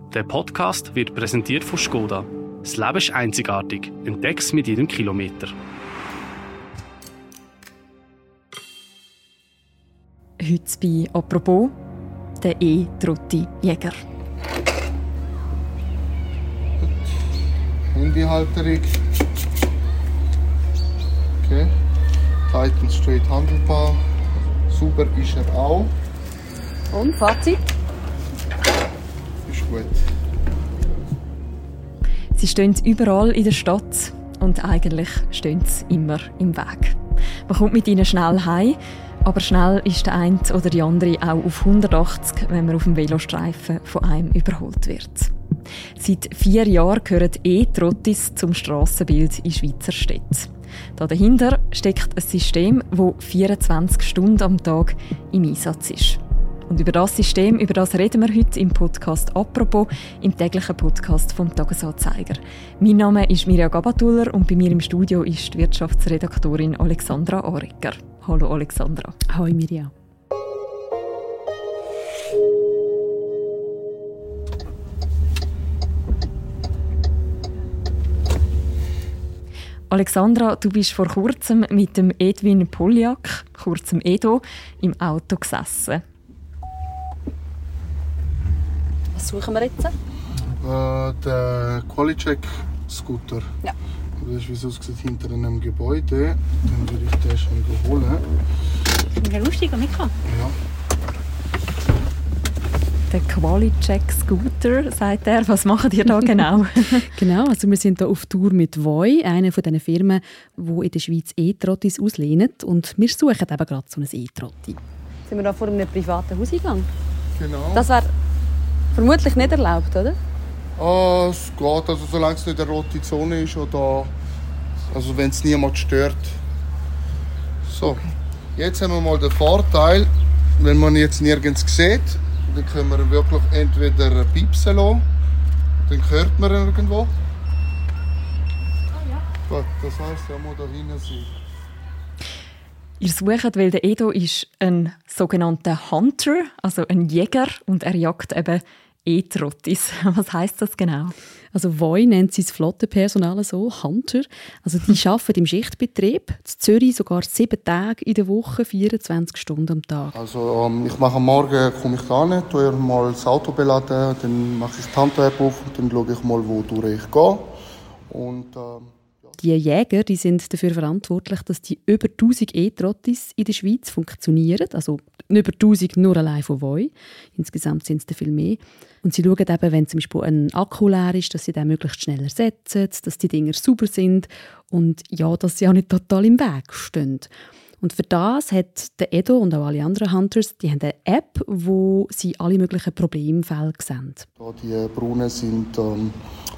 Der Podcast wird präsentiert von Škoda. Das Leben ist einzigartig. Entdeck's mit jedem Kilometer. Heute bei «Apropos» der E-Trotti-Jäger. Handyhalterung. Okay. Titan straight handelbar. Sauber ist er auch. Und Fazit? Ist gut. Sie stehen überall in der Stadt und eigentlich stehen sie immer im Weg. Man kommt mit ihnen schnell heim, aber schnell ist der eine oder die andere auch auf 180, wenn man auf dem Velostreifen von einem überholt wird. Seit 4 Jahren gehören E-Trottis zum Strassenbild in Schweizer Städten. Dahinter steckt ein System, das 24 Stunden am Tag im Einsatz ist. Und über das System, über das reden wir heute im Podcast «Apropos», im täglichen Podcast vom «Tagesanzeiger». Mein Name ist Mirja Gabatuller und bei mir im Studio ist die Wirtschaftsredaktorin Alexandra Arecker. Hallo Alexandra. Hallo Mirja. Alexandra, du bist vor kurzem mit dem Edwin Poljak, kurzem Edo, im Auto gesessen. Was suchen wir jetzt? Der Qualicheck Scooter. Ja. Das ist, wie es aussieht, hinter einem Gebäude. Dann würde ich den schon holen. Ist mir lustig, mitkommen. Ja. Der Qualicheck Scooter, sagt er. Was macht ihr da genau? Genau, also wir sind hier auf Tour mit Voi, einer von diesen Firmen, die in der Schweiz E-Trottis auslehnen. Und wir suchen eben gerade so ein E-Trotti. Sind wir da vor einem privaten Hauseingang? Genau. Das wäre vermutlich nicht erlaubt, oder? Es geht, also solange es nicht eine rote Zone ist oder also wenn es niemand stört. So, jetzt haben wir mal den Vorteil, wenn man jetzt nirgends sieht, dann können wir ihn wirklich entweder piepsen lassen, dann hört man ihn irgendwo. Ah ja. Gut, das heisst, er muss da hinten sein. Ihr sucht, weil der Edo ist ein sogenannter Hunter, also ein Jäger, und er jagt eben E-Trottis. Was heisst das genau? Also Voi nennt sein Flottenpersonal so, Hunter. Also die arbeiten im Schichtbetrieb, in Zürich sogar 7 Tage in der Woche, 24 Stunden am Tag. Also ich mache am Morgen, komme ich da hin, tue mal das Auto beladen, dann mache ich die Hand-App auf und dann schaue ich mal, wodurch ich gehe. Und, Die Jäger, die sind dafür verantwortlich, dass die über 1000 E-Trottis in der Schweiz funktionieren. Also über 1000 nur allein von Voi. Insgesamt sind es viel mehr. Und sie schauen eben, wenn zum Beispiel ein Akku leer ist, dass sie den möglichst schnell ersetzen, dass die Dinger sauber sind und ja, dass sie auch nicht total im Weg stehen. Und für das hat der Edo und auch alle anderen Hunters, die haben eine App, wo sie alle möglichen Problemfälle sehen. die braunen sind zu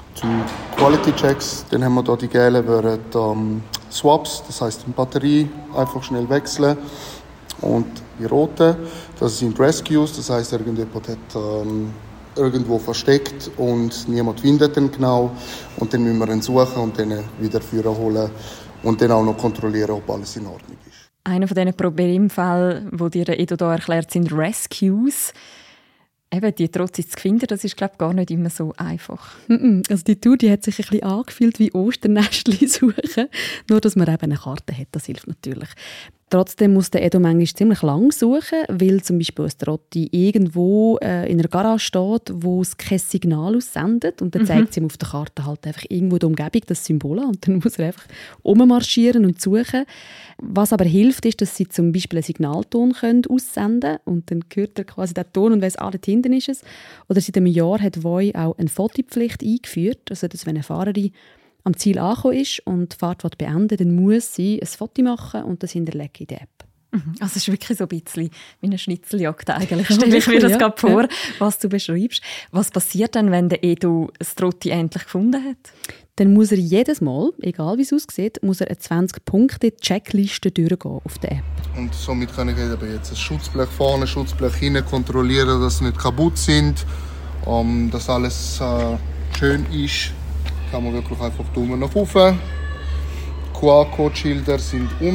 Quality Checks. Dann haben wir hier die gelben wären Swaps, das heisst die Batterie einfach schnell wechseln. Und die roten, das sind Rescues, das heisst irgendjemand hat irgendwo versteckt und niemand findet ihn genau. Und dann müssen wir ihn suchen und dann wieder holen und dann auch noch kontrollieren, ob alles in Ordnung ist. Einer von diesen Problemfällen, die dir der Edo da erklärt, sind Rescues. Eben, die Trottis zu finden, das ist, glaube ich, gar nicht immer so einfach. Also die Tour, die hat sich ein bisschen angefühlt wie Osternestchen suchen. Nur, dass man eben eine Karte hat, das hilft natürlich. Trotzdem muss der Edo manchmal ziemlich lang suchen, weil zum Beispiel ein Trotti irgendwo in einer Garage steht, wo es kein Signal aussendet. Und dann zeigt sie ihm auf der Karte halt einfach irgendwo die Umgebung, das Symbol an. Und dann muss er einfach rummarschieren und suchen. Was aber hilft, ist, dass sie zum Beispiel einen Signalton aussenden können. Und dann hört er quasi den Ton und weiss, dort hinten ist es. Oder seit einem Jahr hat Voi auch eine Fotopflicht eingeführt. Also, dass wenn eine Fahrerin am Ziel angekommen ist und die Fahrt beenden, dann muss sie ein Foto machen und das hinterlegen in der App. Also es ist wirklich so ein bisschen wie eine Schnitzeljagd eigentlich. Stelle ich mir das gerade vor, was du beschreibst. Was passiert dann, wenn der Edo das Trotti endlich gefunden hat? Dann muss er jedes Mal, egal wie es aussieht, muss er eine 20-Punkte-Checkliste durchgehen auf der App. Und somit kann ich eben jetzt ein Schutzblech vorne, ein Schutzblech hinten kontrollieren, dass sie nicht kaputt sind, dass alles schön ist. Kann man wirklich einfach Daumen nach oben. QR-Code-Schilder sind um.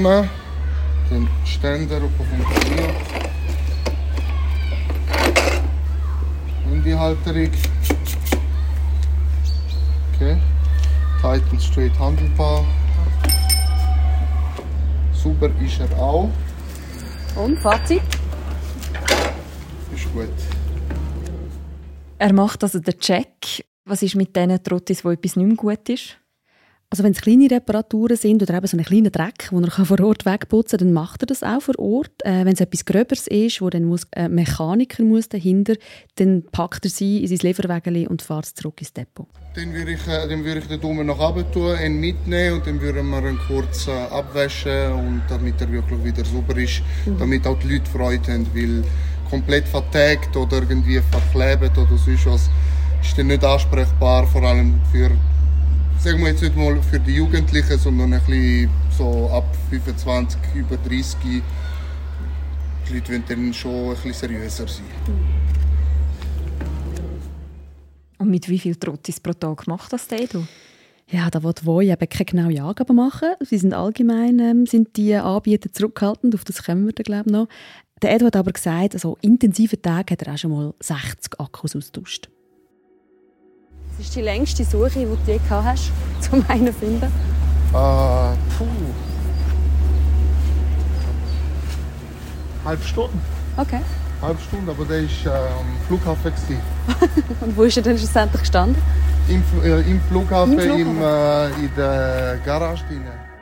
Den Ständer, der funktioniert. Handyhalterung. Okay. Title straight handelbar. Sauber ist er auch. Und Fazit? Ist gut. Er macht also den Check. Was ist mit diesen Trottis, wo etwas nicht mehr gut ist? Also wenn es kleine Reparaturen sind oder eben so einen kleinen Dreck, den er vor Ort wegputzen kann, dann macht er das auch vor Ort. Wenn es etwas Gröberes ist, wo dann ein Mechaniker muss dahinter, dann packt er sie in sein Lieferwägeli und fährt zurück ins Depot. Dann würde ich den Daumen nach unten tun, ihn mitnehmen und dann würden wir ihn kurz abwaschen, und damit er wirklich wieder sauber ist, damit auch die Leute Freude haben, weil komplett vertagt oder irgendwie verklebt oder sonst was ist dann nicht ansprechbar, vor allem für, sagen wir jetzt nicht mal für die Jugendlichen, sondern ein bisschen so ab 25, über 30. Die Leute wollen dann schon ein bisschen seriöser sein. Und mit wie vielen Trottis pro Tag macht das der Edo? Ja, da will Voi eben keine genaue Angabe machen. Sie sind allgemein sind die Anbieter zurückhaltend, auf das kommen wir dann, glaube ich, noch. Der Edo hat aber gesagt, also intensiven Tag hat er auch schon mal 60 Akkus austauscht. Was ist die längste Suche, die du je gehabt hast, um einen zu finden? Halbe Stunde. Okay. Halbe Stunde, aber der war am Flughafen. Und wo ist er denn schlussendlich gestanden? Im Flughafen, in der Garage drin.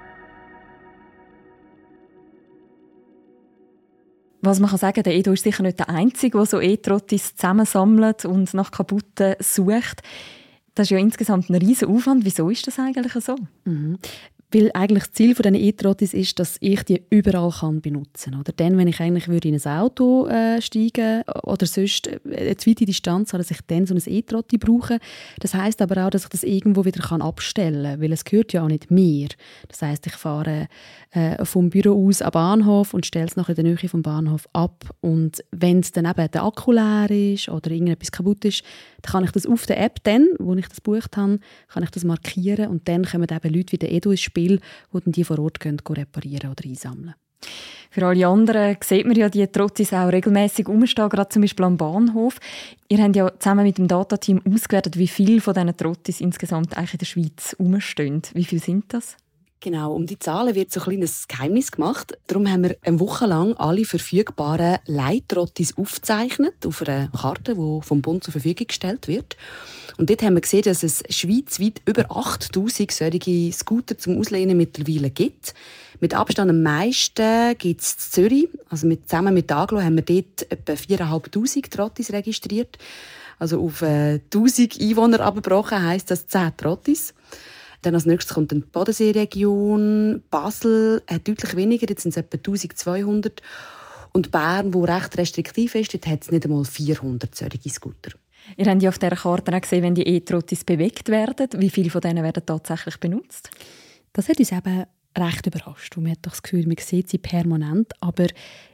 Was man kann sagen, der Edo ist sicher nicht der Einzige, der so E-Trottis zusammensammelt und nach kaputten sucht. Das ist ja insgesamt ein riesen Aufwand. Wieso ist das eigentlich so? Weil eigentlich das Ziel dieser E-Trottis ist, dass ich die überall benutzen kann. Oder dann, wenn ich eigentlich in ein Auto steigen oder sonst eine zweite Distanz habe, dass ich dann so ein E-Trotti brauche. Das heisst aber auch, dass ich das irgendwo wieder abstellen kann, weil es gehört ja auch nicht mir. Das heisst, ich fahre vom Büro aus am Bahnhof und stelle es nachher in der Nähe vom Bahnhof ab. Und wenn es dann eben der Akku leer ist oder irgendetwas kaputt ist, dann kann ich das auf der App, dann, wo ich das gebucht habe, kann ich das markieren, und dann kommen eben Leute wie der Edo ins Spiel, die dann die vor Ort gehen, reparieren oder einsammeln. Für alle anderen sieht man ja die Trottis auch regelmässig rumstehen, gerade zum Beispiel am Bahnhof. Ihr habt ja zusammen mit dem Datateam ausgewertet, wie viele von diesen Trottis insgesamt eigentlich in der Schweiz rumstehen. Wie viele sind das? Genau, um die Zahlen wird so ein kleines Geheimnis gemacht. Darum haben wir eine Woche lang alle verfügbaren Leihtrottis aufgezeichnet auf einer Karte, die vom Bund zur Verfügung gestellt wird. Und dort haben wir gesehen, dass es schweizweit über 8000 solche Scooter zum Auslehnen mittlerweile gibt. Mit Abstand am meisten gibt es in Zürich. Also zusammen mit Aglo haben wir dort etwa 4500 Trottis registriert. Also auf 1000 Einwohner abgebrochen heisst das 10 Trottis. Dann als nächstes kommt die Bodenseeregion. Basel hat deutlich weniger, jetzt sind es etwa 1200. Und Bern, wo recht restriktiv ist, dort hat es nicht einmal 400 solche Scooter. Ihr habt ja auf dieser Karte auch gesehen, wenn die E-Trottis bewegt werden. Wie viele von denen werden tatsächlich benutzt? Das hat uns eben recht überrascht. Man hat doch das Gefühl, man sieht sie permanent. Aber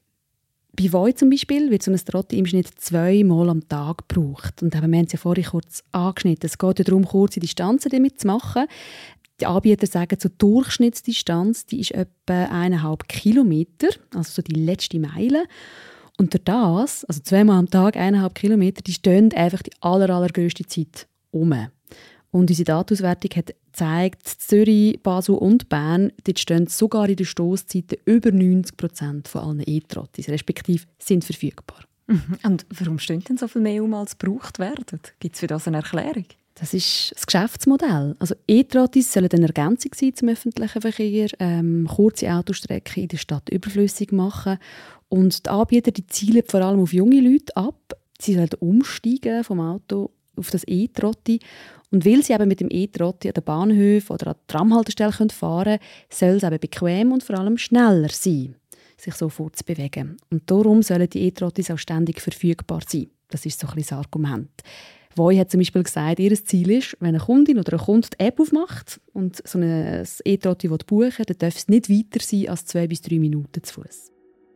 bei Voi zum Beispiel wird so ein Trotti im Schnitt 2-mal am Tag gebraucht. Und eben, wir haben es ja vorhin kurz angeschnitten. Es geht ja darum, kurze Distanzen damit zu machen. Die Anbieter sagen, die Durchschnittsdistanz die ist etwa 1,5 Kilometer, also so die letzte Meile. Und durch das, also 2-mal am Tag 1,5 Kilometer, die stehen einfach die allergrösste Zeit um. Und unsere Datenauswertung hat gezeigt, Zürich, Basel und Bern, dort stehen sogar in den Stosszeiten über 90% von allen E-Trottis, respektive sind verfügbar. Und warum stehen denn so viel mehr als gebraucht werden? Gibt es für das eine Erklärung? Das ist das Geschäftsmodell. Also E-Trottis sollen eine Ergänzung sein zum öffentlichen Verkehr, kurze Autostrecken in der Stadt überflüssig machen. Und die Anbieter die zielen vor allem auf junge Leute ab. Sie sollen umsteigen vom Auto auf das E-Trotti. Und weil sie eben mit dem E-Trotti an den Bahnhöfen oder an der Tramhaltestelle fahren können, soll es eben bequem und vor allem schneller sein, sich so fortzubewegen. Und darum sollen die E-Trottis auch ständig verfügbar sein. Das ist so ein bisschen das Argument. Voi hat zum Beispiel gesagt, ihr Ziel ist, wenn eine Kundin oder ein Kunde die App aufmacht und so ein E-Trotti buchen will, dann darf es nicht weiter sein als 2 bis 3 Minuten zu Fuß.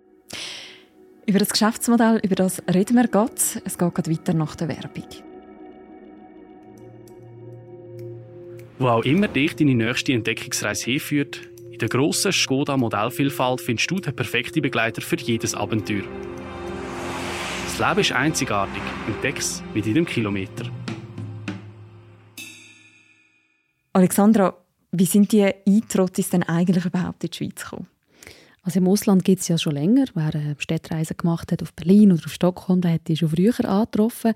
Über das Geschäftsmodell, über das reden wir gerade. Es geht gerade weiter nach der Werbung. Wo auch immer dich deine nächste Entdeckungsreise hinführt, in der grossen Skoda-Modellvielfalt findest du den perfekten Begleiter für jedes Abenteuer. Das Leben ist einzigartig. Entdeck's mit jedem Kilometer. Alexandra, wie sind die E-Trottis denn eigentlich überhaupt in die Schweiz gekommen? Also im Ausland gibt es ja schon länger. Wer Städtereisen gemacht hat auf Berlin oder auf Stockholm, der hat die schon früher angetroffen.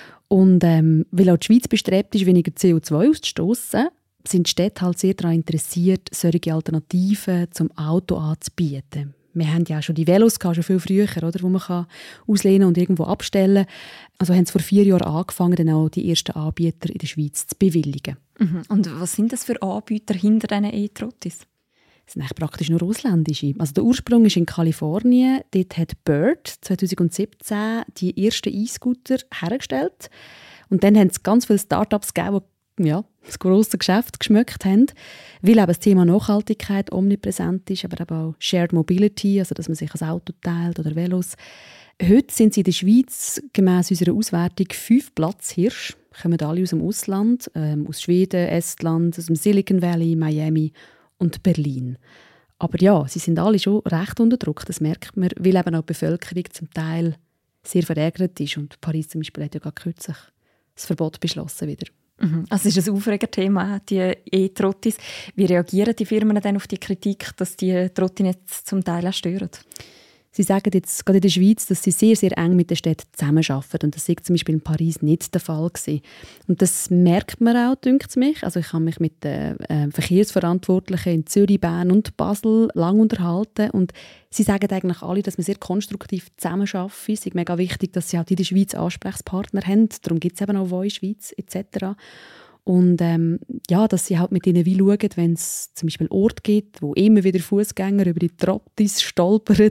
Und weil auch die Schweiz bestrebt ist, weniger CO2 auszustossen, sind die Städte halt sehr daran interessiert, solche Alternativen zum Auto anzubieten. Wir haben ja auch schon die Velos gehabt, schon viel früher, oder, wo man auslehnen und irgendwo abstellen kann. Also haben sie vor 4 Jahren angefangen, dann auch die ersten Anbieter in der Schweiz zu bewilligen. Und was sind das für Anbieter hinter diesen E-Trottis? Das sind eigentlich praktisch nur ausländische. Also der Ursprung ist in Kalifornien. Dort hat Bird 2017 die ersten E-Scooter hergestellt. Und dann haben es ganz viele Start-ups gegeben, die das grosse Geschäft geschmückt haben, weil eben das Thema Nachhaltigkeit omnipräsent ist, aber eben auch Shared Mobility, also dass man sich ein Auto teilt oder Velos. Heute sind sie in der Schweiz gemäss unserer Auswertung 5 Platzhirsche. Kommen alle aus dem Ausland, aus Schweden, Estland, aus dem Silicon Valley, Miami und Berlin. Aber ja, sie sind alle schon recht unter Druck, das merkt man, weil eben auch die Bevölkerung zum Teil sehr verärgert ist. Und Paris zum Beispiel hat ja gerade kürzlich das Verbot beschlossen wieder. Also es ist ein Aufregerthema, die E-Trottis. Wie reagieren die Firmen denn auf die Kritik, dass die Trottinetz zum Teil auch stören? Sie sagen jetzt gerade in der Schweiz, dass sie sehr, sehr eng mit den Städten zusammenarbeiten. Und das war zum Beispiel in Paris nicht der Fall gewesen. Und das merkt man auch, denkt es mich. Also ich habe mich mit den Verkehrsverantwortlichen in Zürich, Bern und Basel lange unterhalten. Und sie sagen eigentlich alle, dass wir sehr konstruktiv zusammenarbeiten. Es ist mega wichtig, dass sie halt in der Schweiz Ansprechpartner haben. Darum gibt es eben auch «Voi Schweiz» etc. Und dass sie halt mit ihnen wie schauen, wenn es zum Beispiel Orte gibt, wo immer wieder Fußgänger über die Trottis stolpern,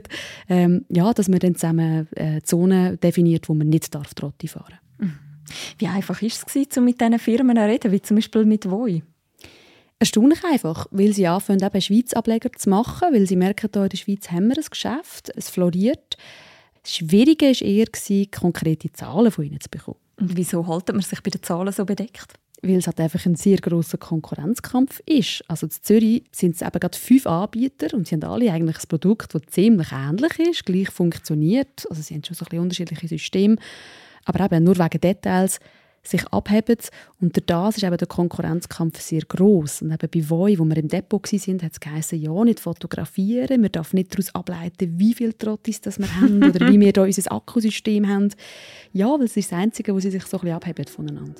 dass man dann zusammen Zonen definiert, wo man nicht Trotti fahren darf. Wie einfach war es, um mit diesen Firmen zu reden, wie zum Beispiel mit «Voi»? Erstaunlich einfach, weil sie anfangen, eben Schweiz-Ableger zu machen, weil sie merken, hier in der Schweiz haben wir ein Geschäft, es floriert. Das Schwierige war eher, konkrete Zahlen von ihnen zu bekommen. Und wieso hält man sich bei den Zahlen so bedeckt? Weil es halt einfach ein sehr grosser Konkurrenzkampf ist. Also in Zürich sind es eben gerade 5 Anbieter und sie haben alle eigentlich ein Produkt, das ziemlich ähnlich ist, gleich funktioniert. Also sie haben schon so ein bisschen unterschiedliche Systeme, aber eben nur wegen Details sich abheben. Und durch das ist eben der Konkurrenzkampf sehr gross. Und eben bei Voi, wo wir im Depot waren, hat es geheißen, ja, nicht fotografieren, man darf nicht daraus ableiten, wie viele Trottis das wir haben oder wie wir da unser Akkusystem haben. Ja, weil es ist das Einzige, wo sie sich so ein bisschen abheben voneinander.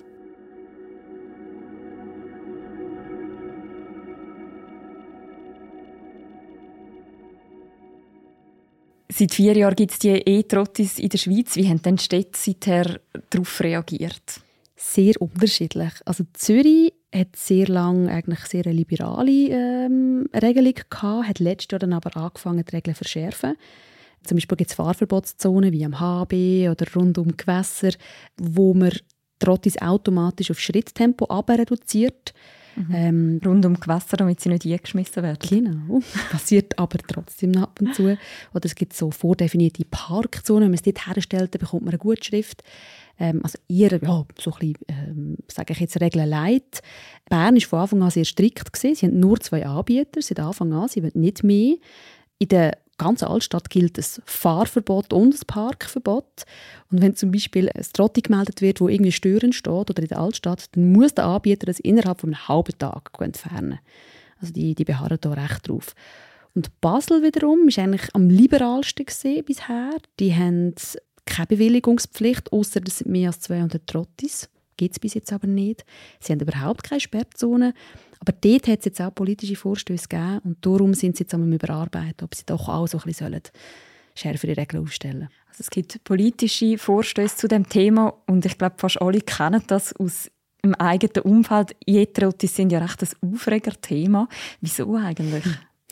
Seit 4 Jahren gibt es die E-Trottis in der Schweiz. Wie haben denn die Städte seither darauf reagiert? Sehr unterschiedlich. Also Zürich hat sehr lange eigentlich sehr eine liberale Regelung gehabt, hat letztes Jahr dann aber angefangen, die Regeln zu verschärfen. Zum Beispiel gibt es Fahrverbotszonen wie am HB oder rund um Gewässer, wo man Trottis automatisch auf Schritttempo reduziert. Rund um Gewässer, damit sie nicht eingeschmissen werden. Genau, passiert aber trotzdem ab und zu. Oder es gibt so vordefinierte Parkzonen. Wenn man es dort herstellt, bekommt man eine Gutschrift. Also eher, so ein bisschen, sage ich jetzt, Regeln leid. Bern war von Anfang an sehr strikt gewesen. Sie haben nur 2 Anbieter seit Anfang an. Sie wollen nicht mehr. In der ganzen Altstadt gilt ein Fahrverbot und ein Parkverbot. Und wenn zum Beispiel ein Trotti gemeldet wird, wo irgendwie störend steht oder in der Altstadt, dann muss der Anbieter das innerhalb von einem halben Tag entfernen. Also die beharren da recht drauf. Und Basel wiederum war eigentlich am liberalsten bisher. Die haben keine Bewilligungspflicht, ausser es sind mehr als 200 Trottis. Gibt es bis jetzt aber nicht. Sie haben überhaupt keine Sperrzone. Aber dort hat es jetzt auch politische Vorstöße gegeben und darum sind sie jetzt am Überarbeiten, ob sie doch auch so ein bisschen schärfere Regeln aufstellen. Also es gibt politische Vorstöße zu dem Thema und ich glaube, fast alle kennen das aus dem eigenen Umfeld. E-Trottis sind ja recht ein Aufregerthema. Wieso eigentlich?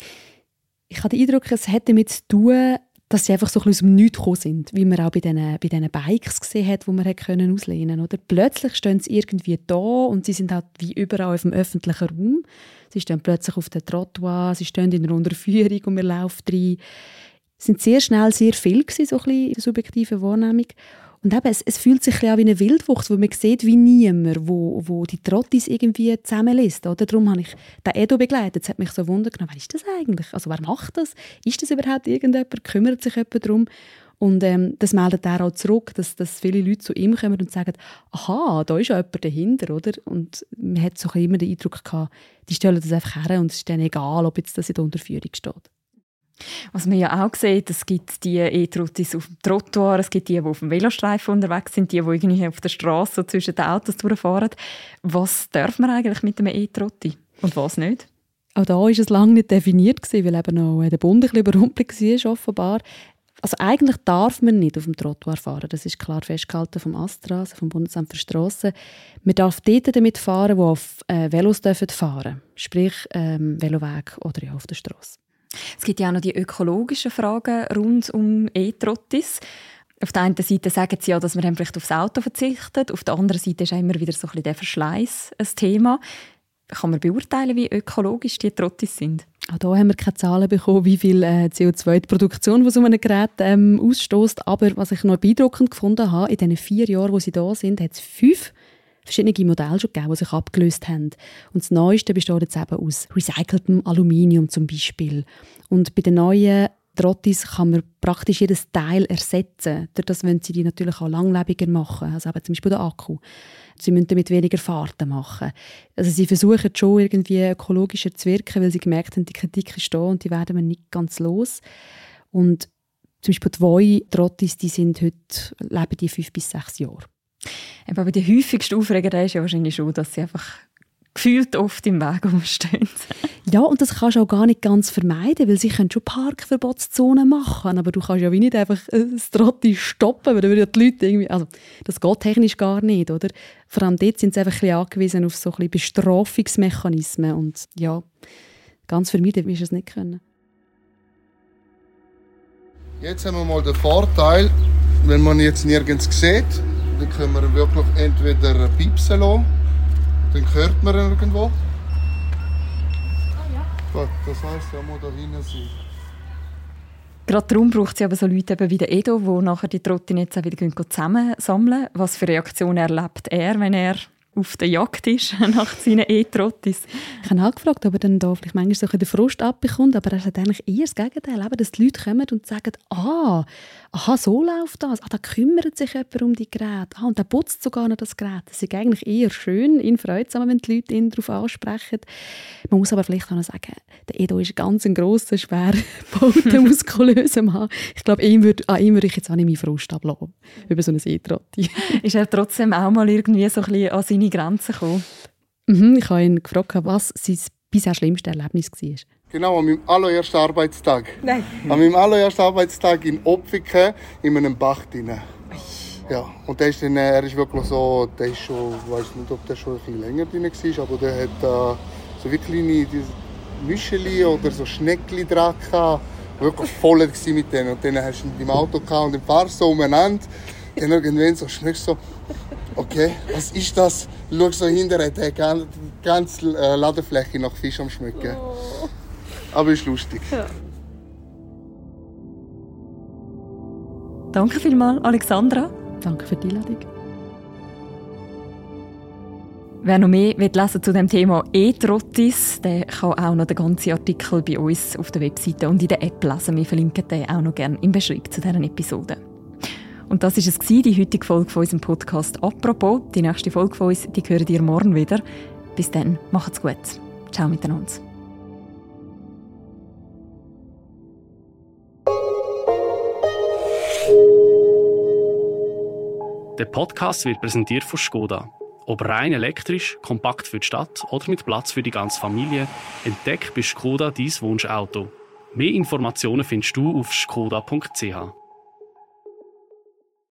Ich habe den Eindruck, es hat damit zu tun, dass sie einfach so ein bisschen aus dem Nichts gekommen sind, wie man auch bei diesen Bikes gesehen hat, die man auslehnen konnte. Oder? Plötzlich stehen sie irgendwie da und sie sind halt wie überall auf dem öffentlichen Raum. Sie stehen plötzlich auf den Trottoir, sie stehen in einer Unterführung und wir laufen rein. Es sind sehr schnell sehr viel gewesen, so ein bisschen in der subjektiven Wahrnehmung. Und eben, es fühlt sich ein wie eine Wildwuchs, wo man sieht wie niemand, wo die Trottis irgendwie zusammenlässt. Oder? Darum habe ich den Edo begleitet. Es hat mich so wundern genommen, wer ist das eigentlich? Also wer macht das? Ist das überhaupt irgendjemand? Kümmert sich jemand darum? Und das meldet er auch zurück, dass viele Leute zu ihm kommen und sagen, aha, da ist ja jemand dahinter, oder? Und man hat so immer den Eindruck gehabt, die stellen das einfach her und es ist dann egal, ob jetzt das in der Unterführung steht. Was man ja auch sieht, es gibt die E-Trottis auf dem Trottoir, es gibt die auf dem Velostreifen unterwegs sind, die irgendwie auf der Straße zwischen den Autos durchfahren. Was darf man eigentlich mit einem E-Trotti und was nicht? Auch da war es lange nicht definiert, weil eben noch der Bund ein bisschen überrumpelt war, offenbar. Also eigentlich darf man nicht auf dem Trottoir fahren. Das ist klar festgehalten vom ASTRA, also vom Bundesamt für Strassen. Man darf dort damit fahren, wo auf Velos fahren dürfen. Sprich Veloweg oder ja, auf der Strasse. Es gibt ja auch noch die ökologischen Fragen rund um E-Trottis. Auf der einen Seite sagen sie ja, dass man vielleicht aufs Auto verzichtet. Auf der anderen Seite ist auch immer wieder so ein bisschen der Verschleiß ein Thema. Kann man beurteilen, wie ökologisch die Trottis sind? Auch hier haben wir keine Zahlen bekommen, wie viel CO2 die Produktion von so einem Gerät ausstößt. Aber was ich noch beeindruckend gefunden habe, in diesen 4 Jahren, wo sie da sind, hat es 5 verschiedene Modelle schon gegeben, die sich abgelöst haben. Und das Neueste besteht jetzt eben aus recyceltem Aluminium zum Beispiel. Und bei den neuen Trottis kann man praktisch jedes Teil ersetzen. Dadurch wollen sie die natürlich auch langlebiger machen. Also eben zum Beispiel den Akku. Sie müssen damit weniger Fahrten machen. Also sie versuchen schon irgendwie ökologischer zu wirken, weil sie gemerkt haben, die Kritik ist da und die werden wir nicht ganz los. Und zum Beispiel die Voi-Trottis, die sind heute, leben die 5 bis 6 Jahre. Aber die häufigste Aufregerei ist ja wahrscheinlich schon, dass sie einfach gefühlt oft im Weg umstehen. Ja, und das kannst du auch gar nicht ganz vermeiden, weil sie können schon Parkverbotszonen machen, aber du kannst ja wie nicht einfach das Trotti stoppen, weil dann würden ja die Leute irgendwie, also das geht technisch gar nicht, oder? Vor allem dort sind sie einfach ein bisschen angewiesen auf so ein bisschen Bestrafungsmechanismen und ja, ganz vermeiden wirst du es nicht können. Jetzt haben wir mal den Vorteil, wenn man jetzt nirgends sieht, dann können wir wirklich entweder piepsen lassen, dann hört man irgendwo. Ah ja. Gut, das heisst, er muss da hinten sein. Gerade darum braucht es aber so Leute eben wie der Edo, die nachher die Trottinetts auch wieder zusammensammeln. Was für Reaktionen erlebt er, wenn er auf der Jagd ist nach seinen E-Trottis? Ich habe auch gefragt, ob er dann da vielleicht manchmal so den Frust abbekommt, aber er hat eigentlich eher das Gegenteil, dass die Leute kommen und sagen, aha, so läuft das, da kümmert sich jemand um die Geräte, und der putzt sogar noch das Gerät. Das ist eigentlich eher schön, ihn freut es, wenn die Leute ihn darauf ansprechen. Man muss aber vielleicht auch noch sagen, der Edo ist ganz ein grosser, schwer gebauter, muskulöser Mann. Ich glaube, ihm würde ich jetzt auch nicht meinen Frust ablassen über so ein E-Trotti. Ist er trotzdem auch mal irgendwie so ein bisschen an seine Grenzen gekommen? Ich habe ihn gefragt, was sein bisher schlimmste Erlebnis war. Genau, an meinem allerersten Arbeitstag. Nein. An meinem allerersten Arbeitstag in Opfiken in einem Bach drin. Ja, und er ist wirklich so, ich weiß nicht, ob der schon ein bisschen länger drin war, aber der hat so wie kleine Müscheli oder so Schneckli dran gehabt, wirklich voll mit denen. Und dann hast du ihn im Auto gehabt und dann fahrst du so umeinander. Dann irgendwann so schmeckst du so, okay, was ist das? Schau so hinterher, der ganze Ladefläche nach Fisch am Schmecken. Oh. Aber ist lustig. Ja. Danke vielmals, Alexandra. Danke für die Einladung. Wer noch mehr lesen zu dem Thema E-Trottis, der kann auch noch den ganzen Artikel bei uns auf der Webseite und in der App lesen. Wir verlinken den auch noch gerne im Beschreibung zu dieser Episode. Und das war es, die heutige Folge von unserem Podcast «Apropos». Die nächste Folge von uns, die hören ihr morgen wieder. Bis dann, macht's gut. Ciao miteinander. Der Podcast wird präsentiert von Skoda. Ob rein elektrisch, kompakt für die Stadt oder mit Platz für die ganze Familie, entdeck bei Skoda dein Wunschauto. Mehr Informationen findest du auf skoda.ch.